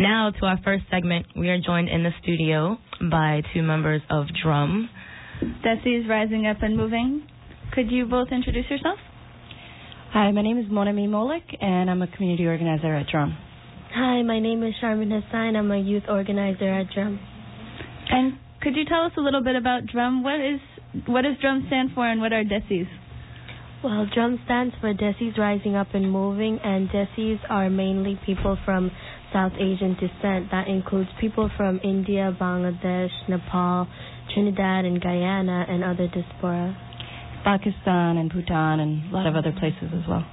Now to our first segment. We are joined in the studio by two members of DRUM. Desi's Rising Up and Moving. Could you both introduce yourself? Hi, my name is Monami Molik, and I'm a community organizer at DRUM. Hi, my name is Sharmin Hassan. I'm a youth organizer at DRUM. And could you tell us a little bit about DRUM? What does DRUM stand for, and what are Desis? Well, DRUM stands for Desis Rising Up and Moving, and Desis are mainly people from South Asian descent. That includes people from India, Bangladesh, Nepal, Trinidad and Guyana, and other diaspora. Pakistan and Bhutan and a lot of other places as well.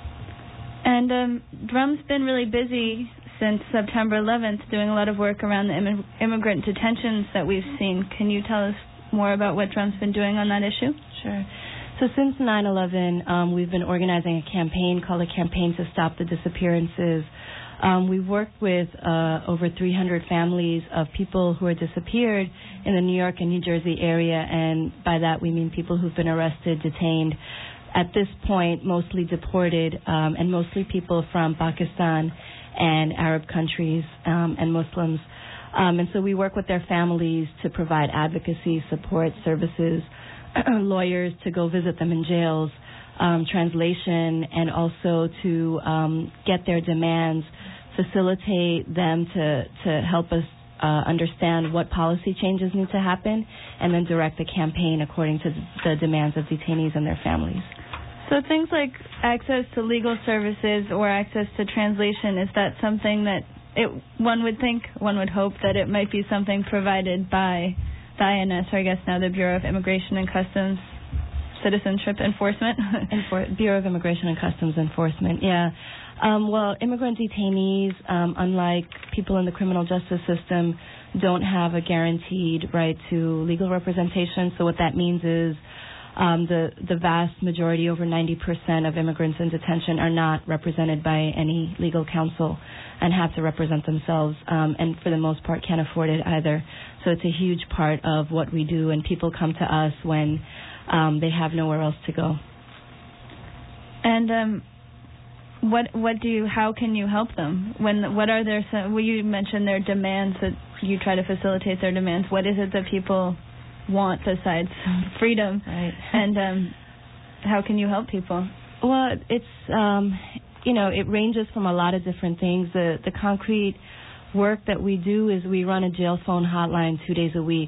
And DRUM's been really busy since September 11th, doing a lot of work around the immigrant detentions that we've seen. Can you tell us more about what DRUM's been doing on that issue? Sure. So since 9/11, we've been organizing a campaign called a Campaign to Stop the Disappearances. We've worked with over 300 families of people who are disappeared in the New York and New Jersey area, and by that we mean people who've been arrested, detained, at this point mostly deported, and mostly people from Pakistan and Arab countries and Muslims. And so we work with their families to provide advocacy, support, services, lawyers to go visit them in jails, translation, and also to get their demands, facilitate them to help us understand what policy changes need to happen, and then direct the campaign according to the demands of detainees and their families. So things like access to legal services or access to translation, is that something that one would hope that it might be something provided by the INS, or I guess now the Bureau of Immigration and Customs Citizenship Enforcement? Bureau of Immigration and Customs Enforcement, yeah. Well, immigrant detainees, unlike people in the criminal justice system, don't have a guaranteed right to legal representation. So what that means is the vast majority, over 90% of immigrants in detention, are not represented by any legal counsel and have to represent themselves, and for the most part can't afford it either. So it's a huge part of what we do, and people come to us when they have nowhere else to go. And how can you help them? You mentioned their demands, that you try to facilitate their demands. What is it that people want besides freedom? Right. And how can you help people? Well, it's it ranges from a lot of different things. The concrete work that we do is we run a jail phone hotline 2 days a week.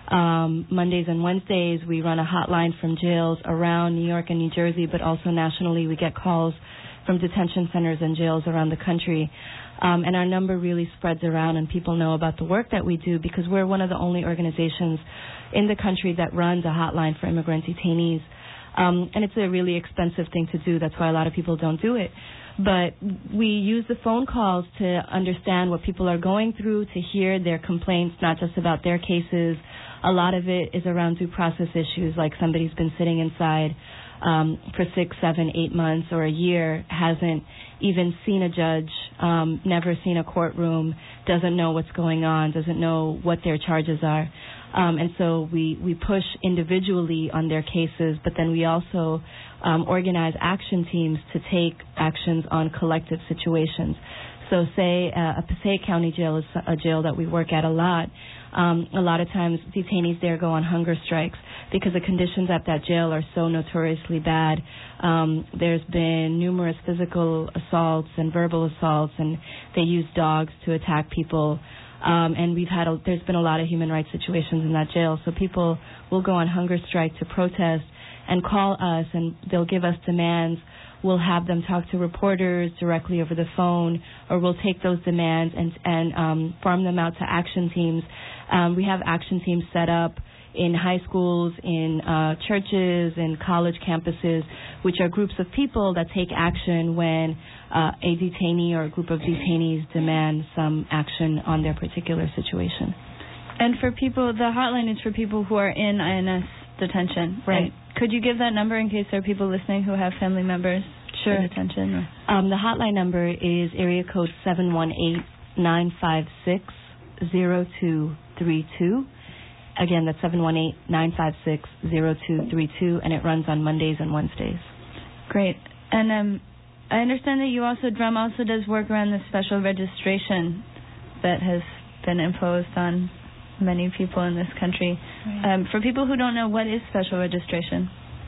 Mondays and Wednesdays we run a hotline from jails around New York and New Jersey, but also nationally we get calls from detention centers and jails around the country. And our number really spreads around, and people know about the work that we do because we're one of the only organizations in the country that runs a hotline for immigrant detainees. And it's a really expensive thing to do. That's why a lot of people don't do it. But we use the phone calls to understand what people are going through, to hear their complaints, not just about their cases. A lot of it is around due process issues, like somebody's been sitting inside for 6, 7, 8 months or a year, hasn't even seen a judge, never seen a courtroom, doesn't know what's going on, doesn't know what their charges are. And so we push individually on their cases, but then we also organize action teams to take actions on collective situations. So say a Passaic County jail is a jail that we work at a lot. A lot of times detainees there go on hunger strikes because the conditions at that jail are so notoriously bad. There's been numerous physical assaults and verbal assaults, and they use dogs to attack people. And there's been a lot of human rights situations in that jail. So people will go on hunger strike to protest and call us, and they'll give us demands. We'll have them talk to reporters directly over the phone, or we'll take those demands and farm them out to action teams. We have action teams set up in high schools, in churches, in college campuses, which are groups of people that take action when a detainee or a group of detainees demand some action on their particular situation. And for people, the hotline is for people who are in INS detention. Right. And could you give that number in case there are people listening who have family members in detention? The hotline number is area code 718-956-0232. Again, that's 718-956-0232, and it runs on Mondays and Wednesdays. Great. And I understand that DRUM also does work around the special registration that has been imposed on many people in this country. Right. For people who don't know, what is special registration?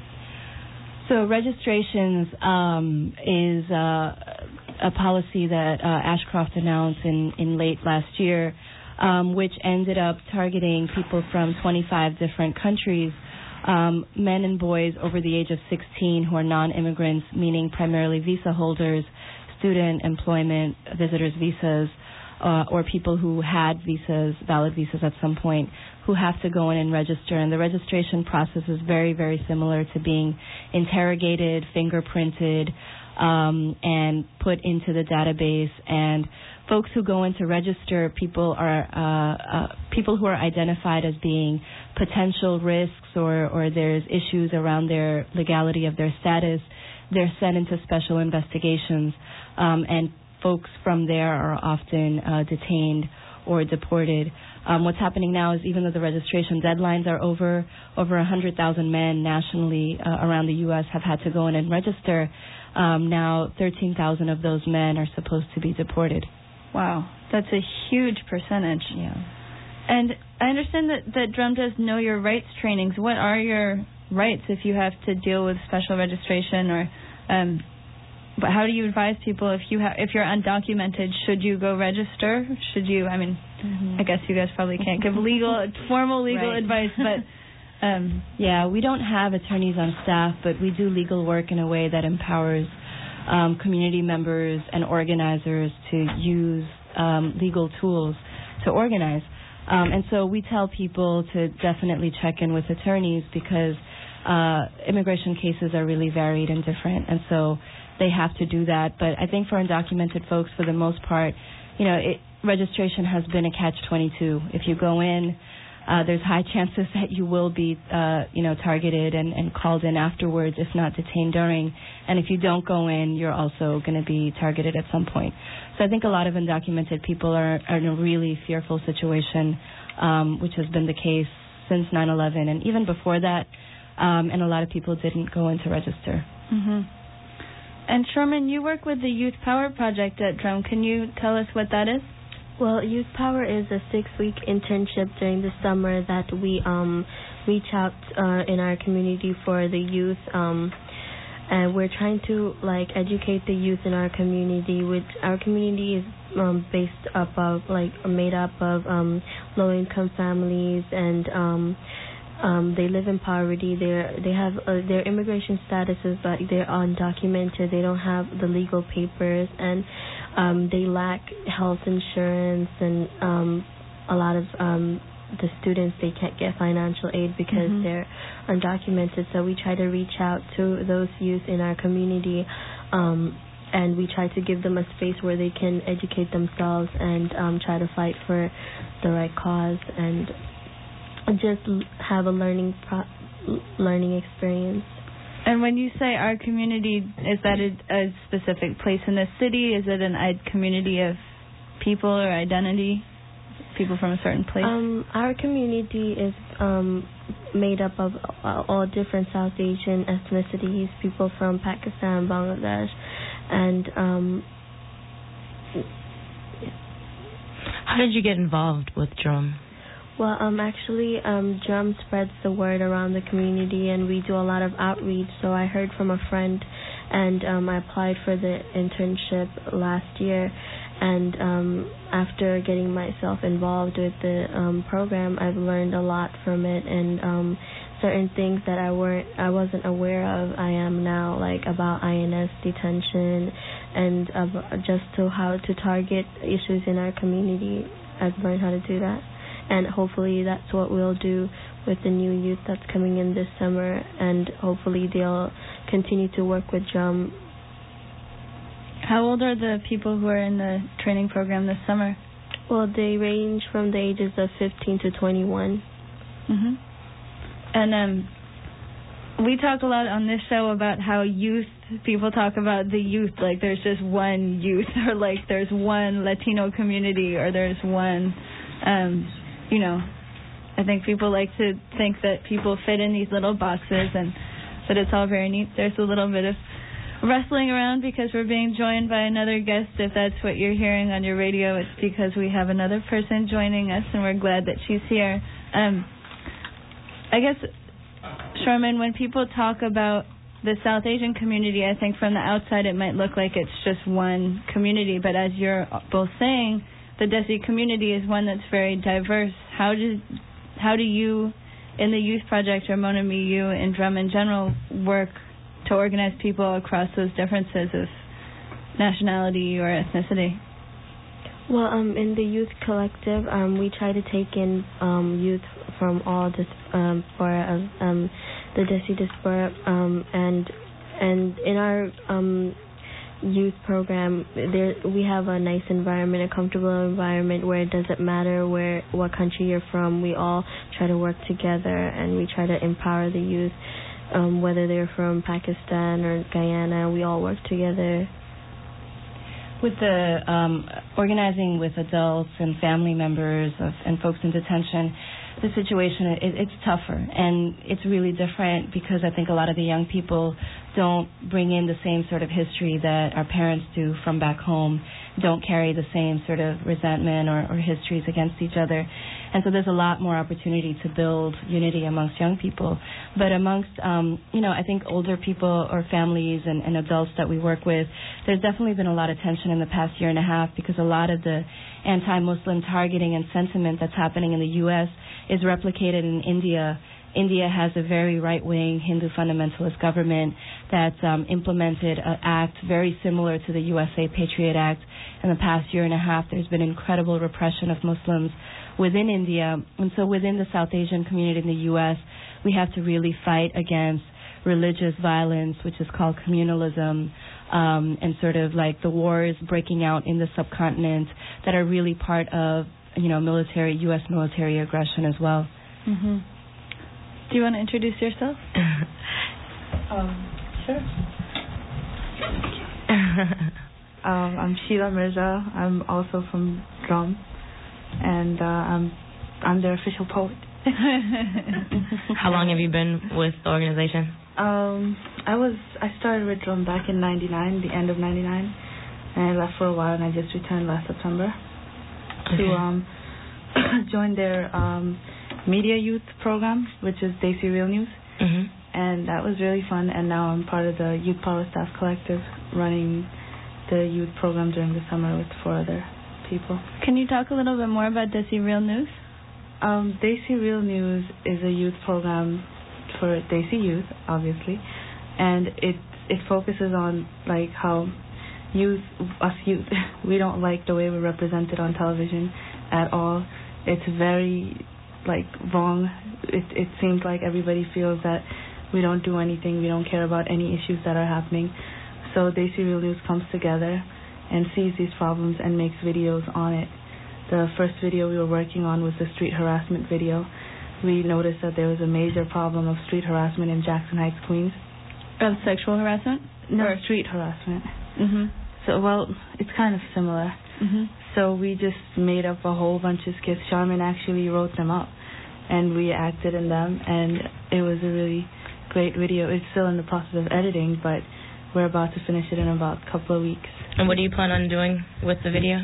So registrations is a policy that Ashcroft announced in late last year, which ended up targeting people from 25 different countries, men and boys over the age of 16 who are non-immigrants, meaning primarily visa holders, student, employment, visitors visas, or people who had visas, valid visas at some point, who have to go in and register. And the registration process is very, very similar to being interrogated, fingerprinted, and put into the database. And folks who go in to register, people who are identified as being potential risks or there's issues around their legality of their status, they're sent into special investigations, and folks from there are often detained or deported. What's happening now is even though the registration deadlines are over 100,000 men nationally around the U.S. have had to go in and register. Now 13,000 of those men are supposed to be deported. Wow, that's a huge percentage. Yeah. And I understand that Drum does Know Your Rights trainings. What are your rights if you have to deal with special registration, or but how do you advise people if you're undocumented? Should you go register? Should you? I mean, I guess you guys probably can't give formal legal right. advice, but yeah, we don't have attorneys on staff, but we do legal work in a way that empowers community members and organizers to use legal tools to organize. And so we tell people to definitely check in with attorneys because immigration cases are really varied and different, and so they have to do that. But I think for undocumented folks, for the most part, registration has been a catch-22. If you go in, there's high chances that you will be, targeted and called in afterwards, if not detained during. And if you don't go in, you're also going to be targeted at some point. So I think a lot of undocumented people are in a really fearful situation, which has been the case since 9/11 and even before that. And a lot of people didn't go in to register. Mm-hmm. And Sherman, you work with the Youth Power Project at Drum. Can you tell us what that is? Well, Youth Power is a 6-week internship during the summer that we reach out in our community for the youth, and we're trying to educate the youth in our community. Which our community is made up of low-income families, and they live in poverty. They have their immigration statuses, but they're undocumented. They don't have the legal papers, and they lack health insurance, and a lot of the students, they can't get financial aid because they're undocumented. So we try to reach out to those youth in our community, and we try to give them a space where they can educate themselves and try to fight for the right cause and just have a learning experience. And when you say our community, is that a specific place in the city? Is it an community of people or identity? People from a certain place? Our community is made up of all different South Asian ethnicities, people from Pakistan, Bangladesh, and How did you get involved with Drum? Well, actually, Drum spreads the word around the community, and we do a lot of outreach. So I heard from a friend, and I applied for the internship last year. And after getting myself involved with the program, I've learned a lot from it, and certain things that I wasn't aware of, I am now, about INS detention and just to how to target issues in our community. I've learned how to do that. And hopefully that's what we'll do with the new youth that's coming in this summer, and hopefully they'll continue to work with Drum. How old are the people who are in the training program this summer? Well, they range from the ages of 15 to 21. Mm-hmm. And we talk a lot on this show about how people talk about the youth, like there's just one youth, or like there's one Latino community, or there's one... I think people like to think that people fit in these little boxes, and that it's all very neat. There's a little bit of rustling around because we're being joined by another guest. If that's what you're hearing on your radio, it's because we have another person joining us, and we're glad that she's here. I guess, Sharman, when people talk about the South Asian community, I think from the outside it might look like it's just one community, but as you're both saying, the Desi community is one that's very diverse. How do you, in the Youth Project, or Mon Ami, you and Drum in general, work to organize people across those differences of nationality or ethnicity? Well, in the Youth Collective, we try to take in youth from all diaspora of the Desi diaspora, and in our youth program, we have a nice environment, a comfortable environment where it doesn't matter what country you're from. We all try to work together, and we try to empower the youth, whether they're from Pakistan or Guyana. We all work together. With the organizing with adults and family members and folks in detention, the situation, it's tougher, and it's really different because I think a lot of the young people don't bring in the same sort of history that our parents do from back home, don't carry the same sort of resentment or histories against each other. And so there's a lot more opportunity to build unity amongst young people. But amongst, I think older people or families and adults that we work with, there's definitely been a lot of tension in the past year and a half because a lot of the anti-Muslim targeting and sentiment that's happening in the U.S. is replicated in India. India has a very right-wing Hindu fundamentalist government that's implemented an act very similar to the USA Patriot Act. In the past year and a half, there's been incredible repression of Muslims within India. And so within the South Asian community in the U.S., we have to really fight against religious violence, which is called communalism, and sort of like the wars breaking out in the subcontinent that are really part of, U.S. military aggression as well. Mm-hmm. Do you want to introduce yourself? Sure. I'm Sheila Mirza. I'm also from Drum, and I'm their official poet. How long have you been with the organization? I started with Drum back in '99, the end of '99, and I left for a while, and I just returned last September to join their media youth program, which is Desi Real News. Mm-hmm. And that was really fun, and now I'm part of the Youth Power Staff Collective, running the youth program during the summer with 4 other people. Can you talk a little bit more about Desi Real News? Desi Real News is a youth program for Desi youth, obviously, and it focuses on like how youth, we don't like the way we're represented on television at all. It's very wrong. It seems like everybody feels that we don't do anything, we don't care about any issues that are happening. So Desi Real News comes together and sees these problems and makes videos on it. The first video we were working on was the street harassment video. We noticed that there was a major problem of street harassment in Jackson Heights, Queens. Of sexual harassment? No, or street harassment. Mm-hmm. So, well, it's kind of similar. Mm-hmm. So we just made up a whole bunch of skits. Sharman actually wrote them up, and we acted in them, and it was a really great video. It's still in the process of editing, but we're about to finish it in about a couple of weeks. And what do you plan on doing with the video?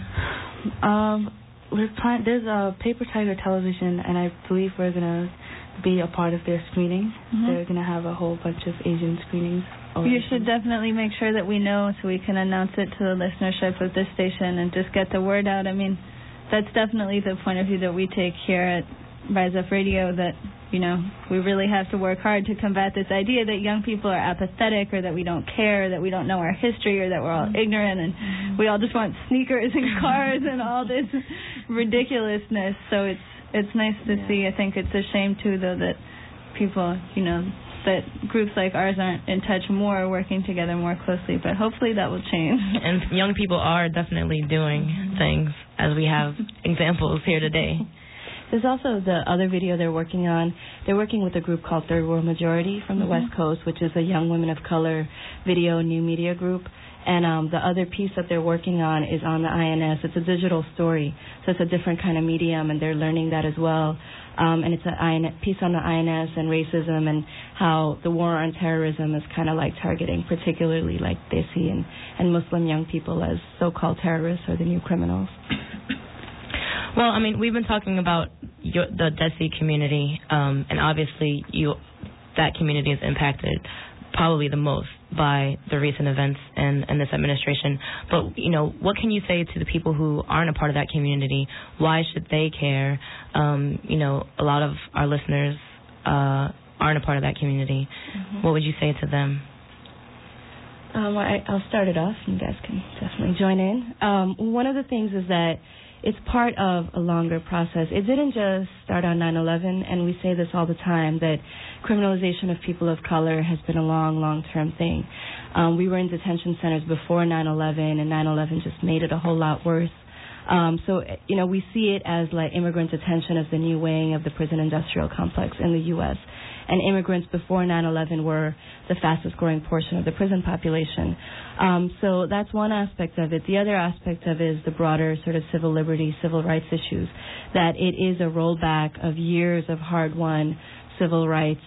There's a Paper Tiger Television, and I believe we're going to be a part of their screening. Mm-hmm. They're going to have a whole bunch of Asian screenings. You should definitely make sure that we know so we can announce it to the listenership of this station and just get the word out. I mean, that's definitely the point of view that we take here at Rise Up Radio, that, we really have to work hard to combat this idea that young people are apathetic, or that we don't care, or that we don't know our history, or that we're all ignorant and we all just want sneakers and cars and all this ridiculousness. So it's nice to see. I think it's a shame, too, though, that people, that groups like ours aren't in touch more, working together more closely, but hopefully that will change. And young people are definitely doing things, as we have examples here today. There's also the other video they're working on. They're working with a group called Third World Majority from the West Coast, which is a young women of color video new media group. And the other piece that they're working on is on the INS. It's a digital story, so it's a different kind of medium, and they're learning that as well. And it's a piece on the INS and racism and how the war on terrorism is kind of like targeting particularly like Desi and Muslim young people as so-called terrorists or the new criminals. Well, I mean, we've been talking about the Desi community, and obviously that community is impacted probably the most by the recent events and this administration. But, what can you say to the people who aren't a part of that community? Why should they care? A lot of our listeners aren't a part of that community. Mm-hmm. What would you say to them? I'll start it off, and you guys can definitely join in. One of the things is that it's part of a longer process. It didn't just start on 9/11, and we say this all the time, that criminalization of people of color has been a long-term thing. We were in detention centers before 9/11, and 9/11 just made it a whole lot worse. So we see it as like immigrant detention as the new wing of the prison industrial complex in the U.S., and immigrants before 9/11 were the fastest growing portion of the prison population. So that's one aspect of it. The other aspect of it is the broader sort of civil liberty, civil rights issues, that it is a rollback of years of hard-won civil rights,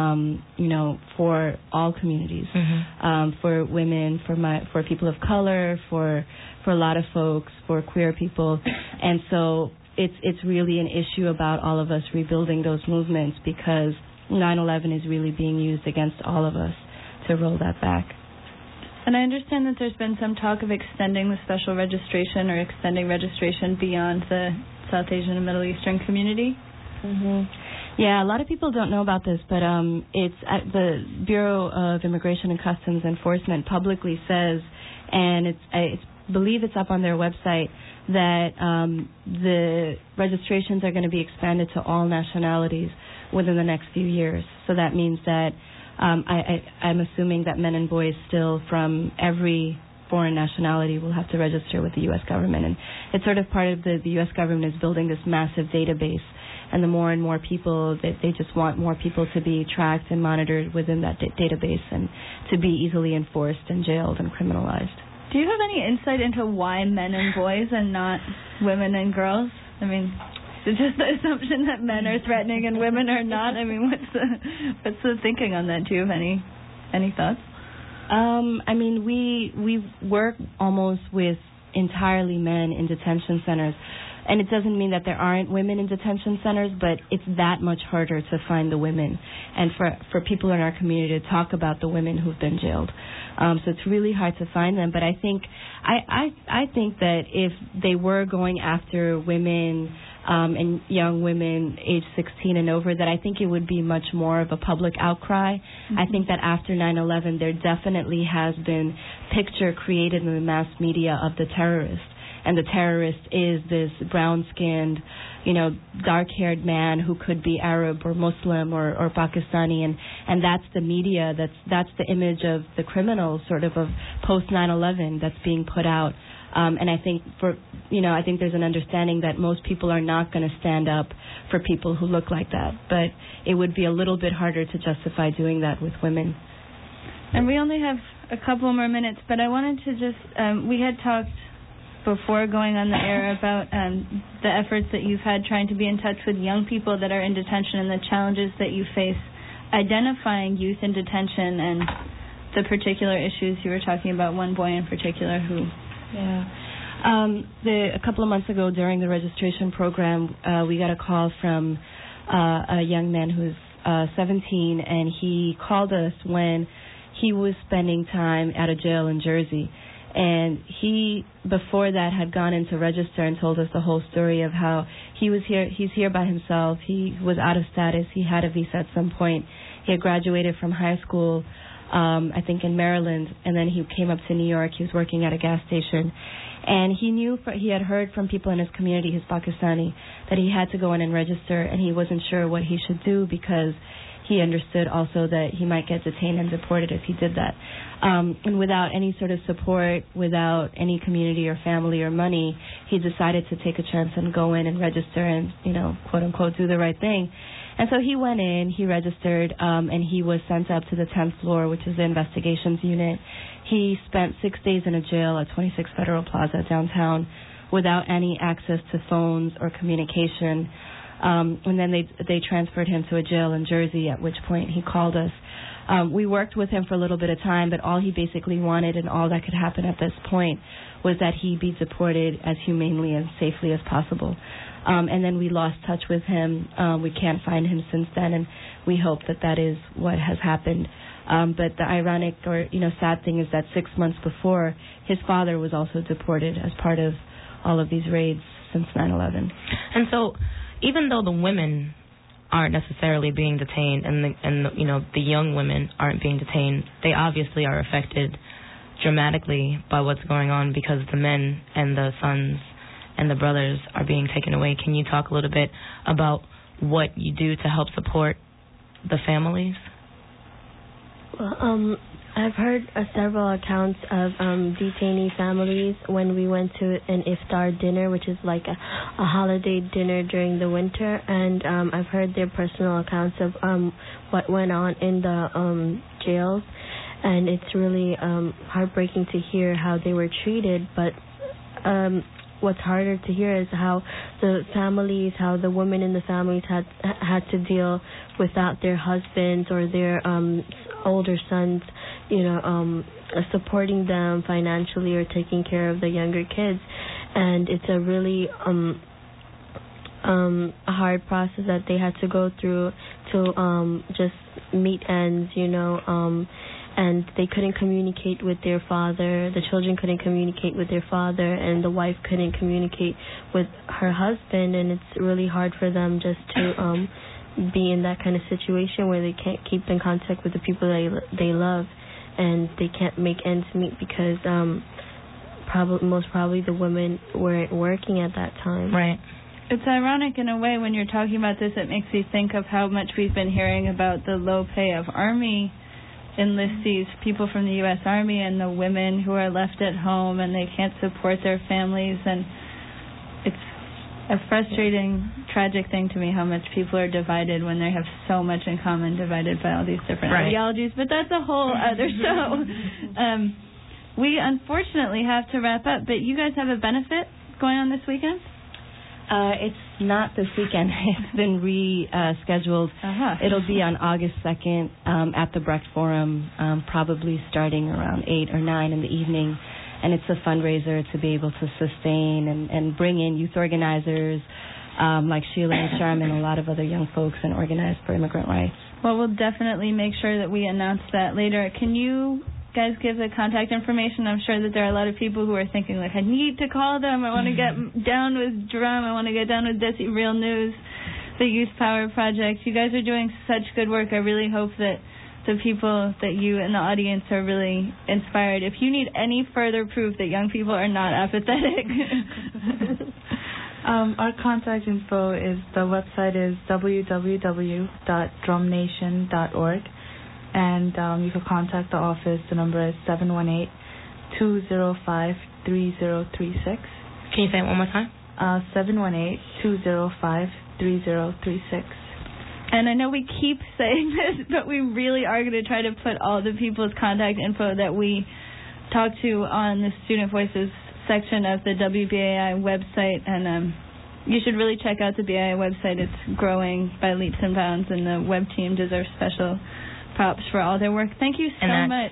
for all communities, for women, for people of color, for a lot of folks, for queer people. And so it's really an issue about all of us rebuilding those movements, because 9/11 is really being used against all of us to roll that back. And I understand that there's been some talk of extending the special registration or extending registration beyond the South Asian and Middle Eastern community. Mm-hmm. Yeah, a lot of people don't know about this, but it's at the Bureau of Immigration and Customs Enforcement publicly says, and I believe it's up on their website, that the registrations are going to be expanded to all nationalities within the next few years. So that means that I'm assuming that men and boys still from every foreign nationality will have to register with the U.S. government. And it's sort of part of the U.S. government is building this massive database. And the more and more people, they just want more people to be tracked and monitored within that database and to be easily enforced and jailed and criminalized. Do you have any insight into why men and boys and not women and girls? I mean, is it just the assumption that men are threatening and women are not? I mean, what's the thinking on that? Do you have any thoughts? I mean, we work almost with entirely men in detention centers. And it doesn't mean that there aren't women in detention centers, but it's that much harder to find the women and for people in our community to talk about the women who've been jailed. So it's really hard to find them. But I think that if they were going after women and young women age 16 and over, that I think it would be much more of a public outcry. Mm-hmm. I think that after 9/11, there definitely has been picture created in the mass media of the terrorist. And the terrorist is this brown-skinned, dark-haired man who could be Arab or Muslim or Pakistani, and that's the media. That's the image of the criminal, sort of post 9/11 that's being put out. And I think I think there's an understanding that most people are not going to stand up for people who look like that. But it would be a little bit harder to justify doing that with women. And we only have a couple more minutes, but I wanted to just we had talked before going on the air about the efforts that you've had trying to be in touch with young people that are in detention and the challenges that you face identifying youth in detention and the particular issues. You were talking about one boy in particular who... Yeah. A couple of months ago during the registration program, we got a call from a young man who's 17, and he called us when he was spending time at a jail in Jersey. And he, before that, had gone in to register and told us the whole story of how he's here by himself. He was out of status. He had a visa at some point. He had graduated from high school, I think in Maryland, and then he came up to New York. He was working at a gas station. And he had heard from people in his community, his Pakistani, that he had to go in and register, and he wasn't sure what he should do because he understood also that he might get detained and deported if he did that. And without any sort of support, without any community or family or money, he decided to take a chance and go in and register and, quote unquote, do the right thing. And so he went in, he registered, and he was sent up to the 10th floor, which is the investigations unit. He spent 6 days in a jail at 26 Federal Plaza downtown without any access to phones or communication. And then they transferred him to a jail in Jersey, at which point he called us. We worked with him for a little bit of time, but all he basically wanted and all that could happen at this point was that he be deported as humanely and safely as possible. And then we lost touch with him. We can't find him since then, and we hope that is what has happened. But the ironic or, sad thing is that 6 months before, his father was also deported as part of all of these raids since 9/11. And so, even though the women aren't necessarily being detained and the young women aren't being detained, they obviously are affected dramatically by what's going on because the men and the sons and the brothers are being taken away. Can you talk a little bit about what you do to help support the families? Well, I've heard several accounts of detainee families when we went to an iftar dinner, which is like a holiday dinner during the winter, and I've heard their personal accounts of what went on in the jails, and it's really heartbreaking to hear how they were treated, but what's harder to hear is how the women in the families had to deal without their husbands or their older sons, supporting them financially or taking care of the younger kids. And it's a really a hard process that they had to go through to just meet ends, and they couldn't communicate with their father. The children couldn't communicate with their father, and the wife couldn't communicate with her husband, and it's really hard for them just to be in that kind of situation where they can't keep in contact with the people they love, and they can't make ends meet because most probably the women weren't working at that time. Right. It's ironic in a way when you're talking about this. It makes me think of how much we've been hearing about the low pay of Army enlistees, people from the U.S. Army, and the women who are left at home and they can't support their families. And it's a frustrating, tragic thing to me how much people are divided when they have so much in common, divided by all these different ideologies. But that's a whole other show. We unfortunately have to wrap up, but you guys have a benefit going on this weekend? It's not this weekend. It's been rescheduled. It'll be on August 2nd at the Brecht Forum, probably starting around 8 or 9 in the evening. And it's a fundraiser to be able to sustain and bring in youth organizers like Sheila and Sharman and a lot of other young folks and organize for immigrant rights. Well, we'll definitely make sure that we announce that later. Can you guys give the contact information? I'm sure that there are a lot of people who are thinking, like, I need to call them. I want to get down with Drum. I want to get down with Desi Real News, the Youth Power Project. You guys are doing such good work. I really hope that the people that you and the audience are really inspired. If you need any further proof that young people are not apathetic. Our contact info is, the website is www.drumnation.org. And you can contact the office. The number is 718-205-3036. Can you say it one more time? 718-205-3036. And I know we keep saying this, but we really are going to try to put all the people's contact info that we talk to on the Student Voices section of the WBAI website. And you should really check out the BAI website. It's growing by leaps and bounds, and the web team deserves special props for all their work. Thank you so much.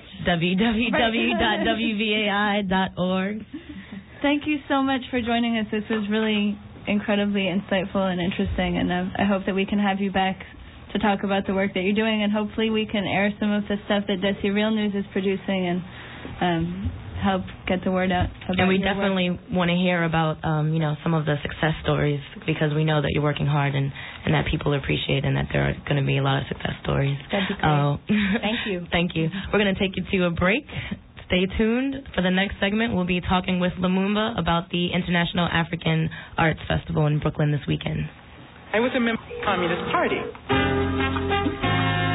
www.wbai.org. Thank you so much for joining us. This was really incredibly insightful and interesting, and I hope that we can have you back to talk about the work that you're doing, and hopefully we can air some of the stuff that Desi Real News is producing and help get the word out about and we your definitely work. want to hear about some of the success stories, because we know that you're working hard and that people appreciate, and that there are going to be a lot of success stories. That'd be great. Thank you. Thank you. We're going to take you to a break. Stay tuned. For the next segment, we'll be talking with Lumumba about the International African Arts Festival in Brooklyn this weekend. I was a member of the Communist Party.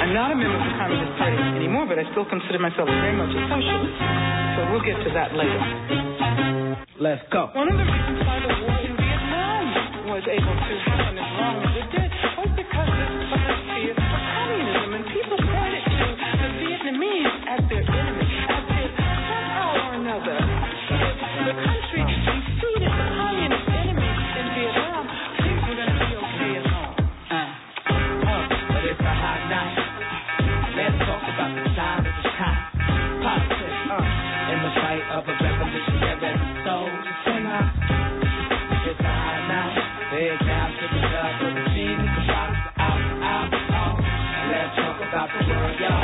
I'm not a member of the Communist Party anymore, but I still consider myself very much a socialist. So we'll get to that later. Let's go. One of the reasons why the war in Vietnam was able to happen as long as it did was because of this fear of communism, and people pointed to the Vietnamese as their enemy, as if somehow or another, if the country defeated the communist enemy in Vietnam, things were going to be okay at home. But it's a hot night. Let's talk about the time of the time. Politics, in the fight of a revolutionary soul. Sing out. It's a hot night. Head down to the club for the scene. The shots out. Let's talk about the world, y'all.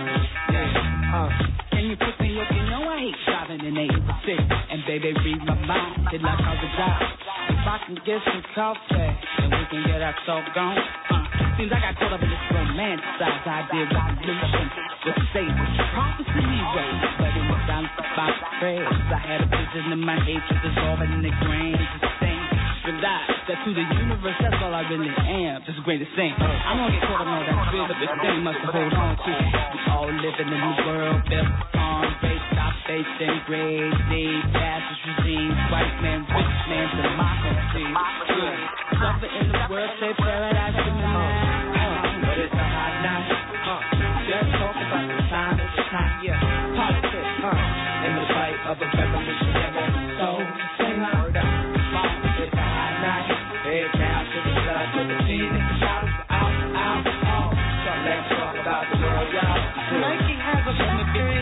Can you put me up? You know I hate driving in 8-6. And baby, read my mind. They like how the job. If I can get some coffee, and we can get our talk gone. Seems I got caught up in this romanticized idea of revolution with Satan. Prophecy anyway, but it was down to my prayers. I had a vision of my hatred dissolving in the grains of stain. But that to the universe, that's all I really am. Just the greatest thing. I'm gonna get caught up in all that fear, but this thing must hold on to. We all live in a new world built on race, stop facing grade, need fascist regimes, white man, rich man, democracy. Suffer in the world, say paradise to me now. But it's a hot night. Let's talk about the time of the time. Politics, in the fight of a revolutionary soul. Sing out. It's a hot night. Head down to the club for the scene. The shots out. So let's talk about the world, y'all. Nike has a period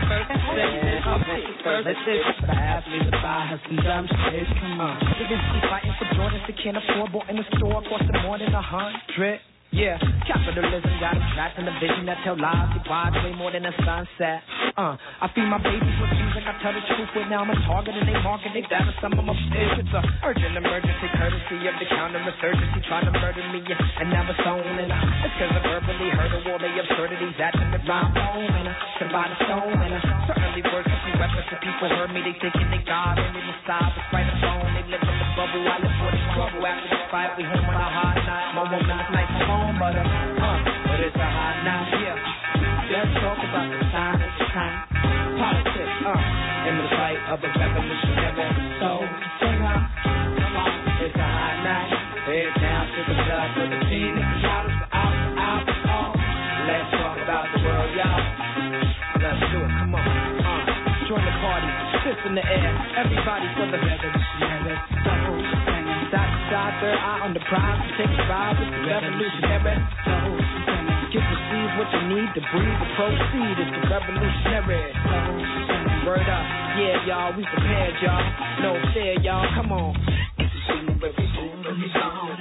Let's see the athlete to buy her some dumb shit. Come on. Niggas be fighting for Jordans they can't afford, bought in the store, costing more than 100. Yeah, capitalism got them trapped in a vision that tell lies. They wide way more than a sunset. I feed my babies with music, I tell the truth, but now I'm a target and they market, they data some of my fish. It's a urgent emergency, courtesy of the counterinsurgency, trying to murder me, and now it's on. And it's cause I verbally heard of all the absurdities that in the rhyme home, and I stood by the stone, and I certainly work with some weapons for people heard me, they thinking they God, and they decide to fight a phone, they live in the bubble, I live for the struggle, after the fight, we home on a hot night, my woman's nice and home. But it's a hot night. Let's talk about the time of the time. Politics, in the fight of a revolutionary soul. Sing out. Come on, it's a hot night. Head down to the club for the scene. The shots out. Let's talk about the world, y'all. Let's do it. Come on. Join the party, fists in the air. Everybody for the revolutionary soul. Side to side, third eye on the prize. Take a ride with the revolutionary soul. Get receive what you need to breathe and proceed. It's the revolutionary soul. Word up, yeah, y'all, we prepared, y'all. No fear, y'all, come on. It's a signal where we already found.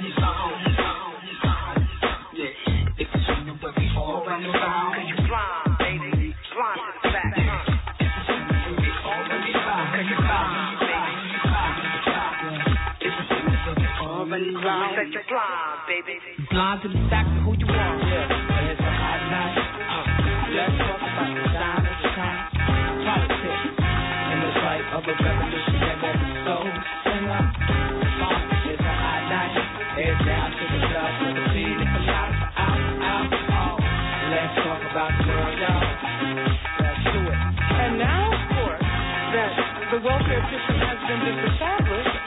Yeah, it's a signal where we already found. You blind, baby, blind to the fact. It's a signal where we already found. You blind, baby, blind to the fact. It's a signal where we already found. Set you blind, baby. Blind to the fact of who you are. Yeah, it's a hot night. Let's talk about the time of the time. Politics, in the fight of a revolutionary soul. Sing up. It's a hot night. Head down to the club for the scene. The shots out. Let's talk about the world, y'all. Let's do it. And now, of course, that the welfare system has been disestablished,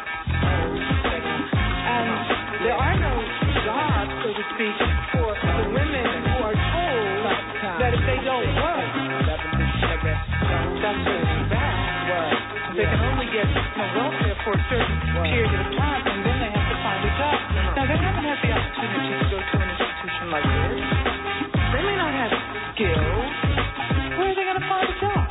and there are no jobs, so to speak, for the women who are told that if they don't work, that's really bad. They can only get welfare for a certain period of time, and then they have to find a job. Now, they haven't had the opportunity to go to an institution like this. They may not have skills. Where are they going to find a job?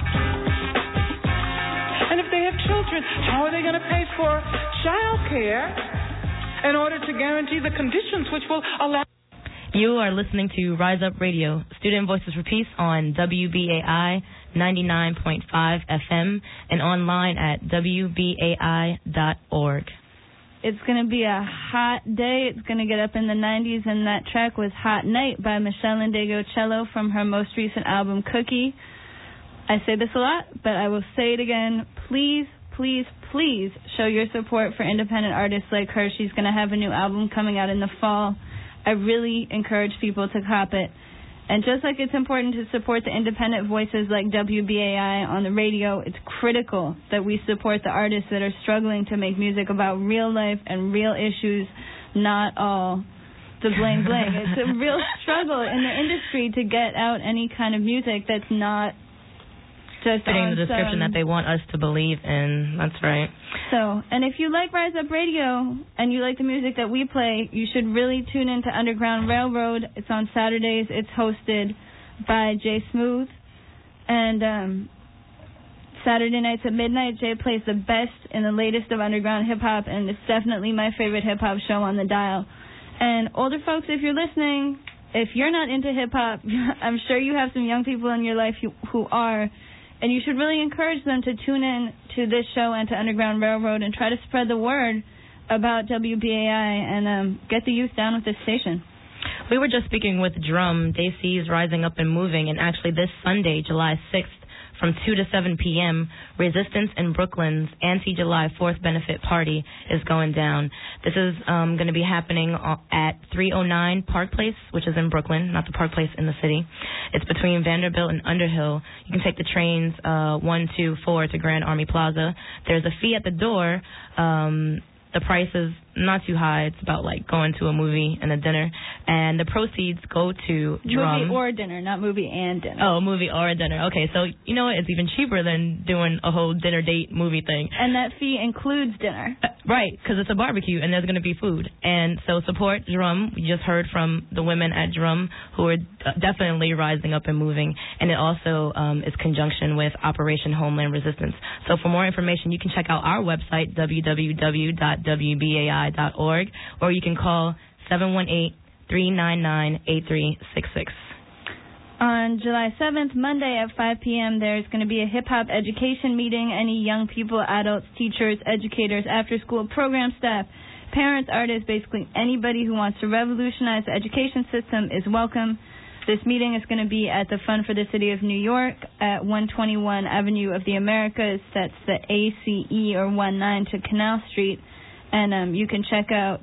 And if they have children, how are they going to pay for child care in order to guarantee the conditions which will allow... You are listening to Rise Up Radio, Student Voices for Peace on WBAI 99.5 FM and online at WBAI.org. It's going to be a hot day. It's going to get up in the 90s, and that track was Hot Night by Michelle Ndegeocello from her most recent album, Cookie. I say this a lot, but I will say it again. Please, please, please show your support for independent artists like her. She's going to have a new album coming out in the fall. I really encourage people to cop it. And just like it's important to support the independent voices like WBAI on the radio, it's critical that we support the artists that are struggling to make music about real life and real issues, not all the bling bling. It's a real struggle in the industry to get out any kind of music that's not just fitting the description that they want us to believe in. That's right. So, and if you like Rise Up Radio and you like the music that we play, you should really tune into Underground Railroad. It's on Saturdays. It's hosted by Jay Smooth. And Saturday nights at midnight, Jay plays the best and the latest of underground hip-hop, and it's definitely my favorite hip-hop show on the dial. And older folks, if you're listening, if you're not into hip-hop, I'm sure you have some young people in your life who are, and you should really encourage them to tune in to this show and to Underground Railroad and try to spread the word about WBAI and get the youth down with this station. We were just speaking with Drum, Desi's Rising Up and Moving, and actually this Sunday, July 6th, from 2 to 7 p.m., Resistance in Brooklyn's Anti-July 4th benefit party is going down. This is going to be happening at 309 Park Place, which is in Brooklyn, not the Park Place in the city. It's between Vanderbilt and Underhill. You can take the trains 1, 2, 4 to Grand Army Plaza. There's a fee at the door. The price is not too high. It's about like going to a movie and a dinner. And the proceeds go to Drum. Movie or dinner, not movie and dinner. Oh, movie or a dinner. Okay, so you know what? It's even cheaper than doing a whole dinner date movie thing. And that fee includes dinner. Right, because it's a barbecue and there's going to be food. And so support Drum. We just heard from the women at Drum who are definitely rising up and moving. And it also is conjunction with Operation Homeland Resistance. So for more information, you can check out our website, www.wbai.org, or you can call 718-399-8366. On July 7th, Monday at 5 p.m., there's going to be a hip-hop education meeting. Any young people, adults, teachers, educators, after-school program staff, parents, artists, basically anybody who wants to revolutionize the education system is welcome. This meeting is going to be at the Fund for the City of New York at 121 Avenue of the Americas. That's the ACE or 19 to Canal Street. And you can check out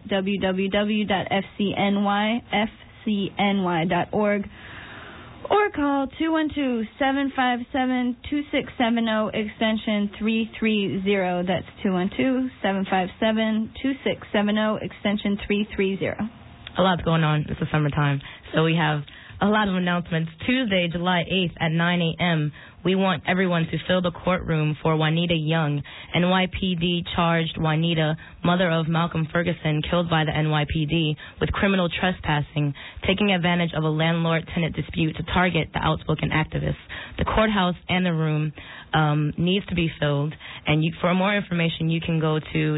www.fcny.org or call 212-757-2670 extension 330. That's 212-757-2670 extension 330. A lot's going on. It's the summertime. So we have a lot of announcements. Tuesday, July 8th at 9 a.m., we want everyone to fill the courtroom for Juanita Young. NYPD charged Juanita, mother of Malcolm Ferguson, killed by the NYPD, with criminal trespassing, taking advantage of a landlord-tenant dispute to target the outspoken activist. The courthouse and the room needs to be filled. And for more information, you can go to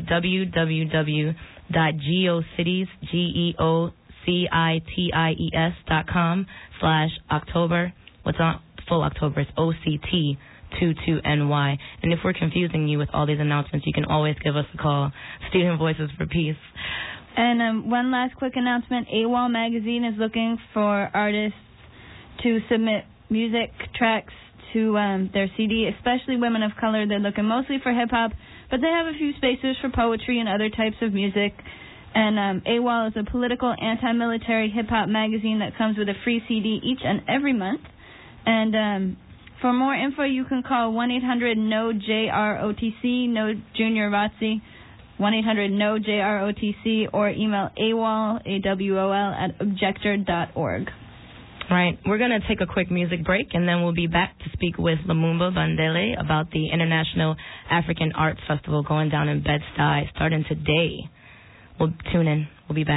www.geocities.com/October. What's on full October is OCT22NY. And if we're confusing you with all these announcements, you can always give us a call. Student Voices for Peace. And one last quick announcement. AWOL Magazine is looking for artists to submit music tracks to their CD, especially women of color. They're looking mostly for hip-hop, but they have a few spaces for poetry and other types of music. And AWOL is a political, anti-military hip-hop magazine that comes with a free CD each and every month. And for more info, you can call 1-800-NO-JROTC, no Junior Rotzi, 1-800-NO-JROTC, or email AWOL, AWOL, at objector.org. Right. We're going to take a quick music break, and then we'll be back to speak with Lumumba Bandele about the International African Arts Festival going down in Bed-Stuy starting today. We'll tune in. We'll be back.